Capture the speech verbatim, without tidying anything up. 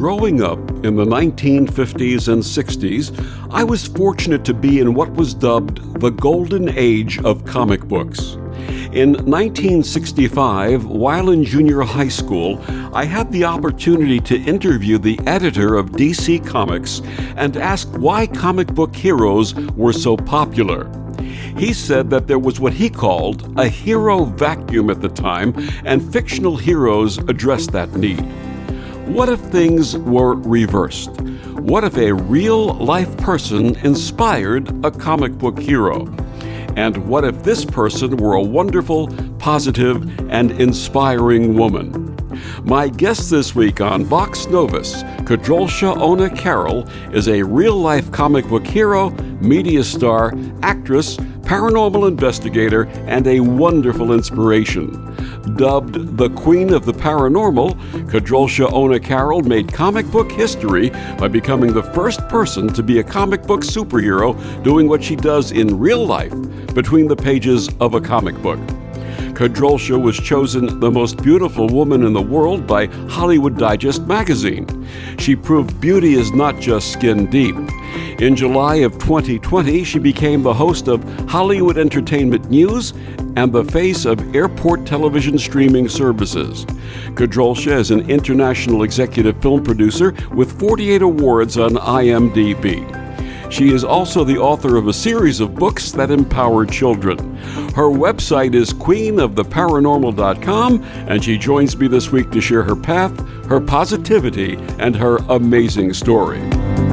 Growing up in the nineteen fifties and sixties, I was fortunate to be in what was dubbed the golden age of comic books. In nineteen sixty-five, while in junior high school, I had the opportunity to interview the editor of D C Comics and ask why comic book heroes were so popular. He said that there was what he called a hero vacuum at the time, and fictional heroes addressed that need. What if things were reversed? What if a real-life person inspired a comic book hero? And what if this person were a wonderful, positive, and inspiring woman? My guest this week on Vox Novus, Kadrolsha Ona Carroll, is a real-life comic book hero, media star, actress, paranormal investigator, and a wonderful inspiration. Dubbed the Queen of the Paranormal, Kadrolsha Ona Carroll made comic book history by becoming the first person to be a comic book superhero doing what she does in real life between the pages of a comic book. Kadrolsha was chosen the most beautiful woman in the world by Hollywood Digest magazine. She proved beauty is not just skin deep. In July of twenty twenty, she became the host of Hollywood Entertainment News and the face of airport television streaming services. Kadrolsha is an international executive film producer with forty-eight awards on I M D B. She is also the author of a series of books that empower children. Her website is queen of the paranormal dot com, and she joins me this week to share her path, her positivity, and her amazing story.